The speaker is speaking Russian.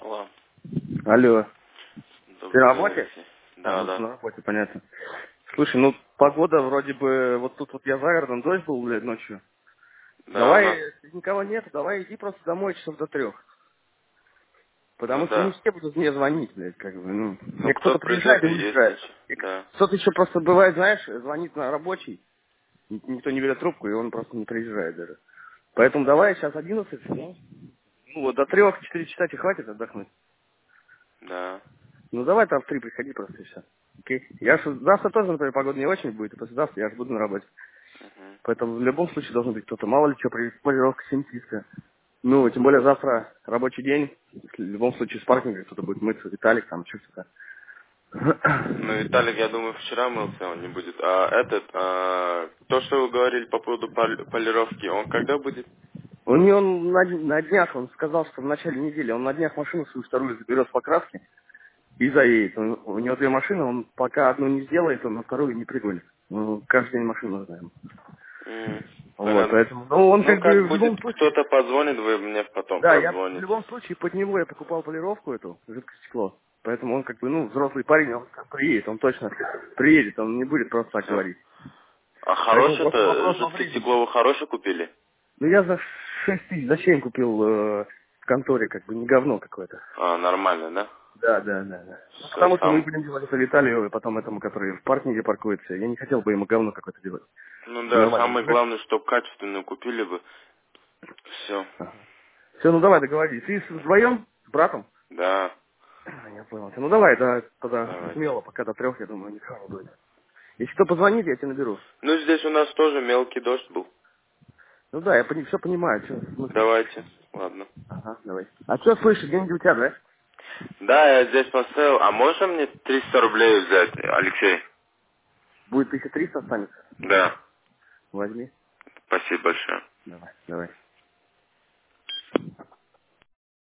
Алло. Алло. Ты на Добрый день, работе? Алексей. А, Да, ну ты да. на работе, понятно. Слушай, ну погода вроде бы, вот тут вот я за городом, дождь был, блядь, ночью. Да, у Давай, нас. никого нет, давай иди просто домой часов до 3. Ну Потому что не да. все будут мне звонить, блядь, как бы, ну. Ну Мне кто кто-то приезжает придет и и если уезжает. что. И Да. кто-то еще просто бывает, знаешь, звонит на рабочий, никто не берет трубку, и он просто не приезжает даже. Поэтому давай сейчас 11, ну вот до 3-4 часа тебе хватит отдохнуть. Да. Ну давай там в 3 приходи просто и все. Окей? Я ж завтра тоже, например, погода не очень будет, и послезавтра я же буду на работе. Мгм. Поэтому в любом случае должен быть кто-то. Мало ли что, полировка синтетическая. Ну, тем более завтра рабочий день. В любом случае с паркинга кто-то будет мыться. Виталик там, что-то. Ну, Виталик, я думаю, вчера мылся, он не будет. А этот, то, что вы говорили по поводу полировки, он когда будет? У него на днях, он сказал, что в начале недели, он на днях машину свою вторую заберет с покраски и заедет. У него 2 машины, он пока одну не сделает, он на вторую не пригонит. Ну, каждый день машину нужна ему. Вот, Понятно. поэтому, ну, он Ну, как как бы в будет, любом случае. кто-то позвонит, вы мне потом Да, я в прозвоните. любом случае под него я покупал полировку эту, жидкое стекло. Поэтому он как бы, ну, взрослый парень, он приедет, он точно приедет, он не будет просто так Все. говорить. А Поэтому просто хорошее-то, вопрос во жидкое времени. стекло вы хорошее купили? Ну я за 6 тысяч, за 7 купил в конторе, как бы не говно какое-то. А, нормально, да? Да, да, да, да. Ну, Все, потому что мы сам. будем делать это Виталию, и потом этому, который в паркинге паркуется. Я не хотел бы ему говно какое-то делать. Ну да, Нормально самое будет. главное, чтобы качественную купили бы. Все. Все, ну давай договорились. Ты вдвоем? С братом? Да, Я понял. Ну давай, да, тогда давайте. смело, пока до 3, я думаю, никого не будет. Если кто позвонит, я тебя наберу. Ну, здесь у нас тоже мелкий дождь был. Ну да, я все понимаю, что смысл. Давайте. Ладно. Ага, давай. А что слышишь, деньги у тебя, да? Да, я здесь поставил. А можно мне 300 рублей взять, Алексей? Будет 1300 останется. Да. Возьми. Спасибо большое. Давай, давай.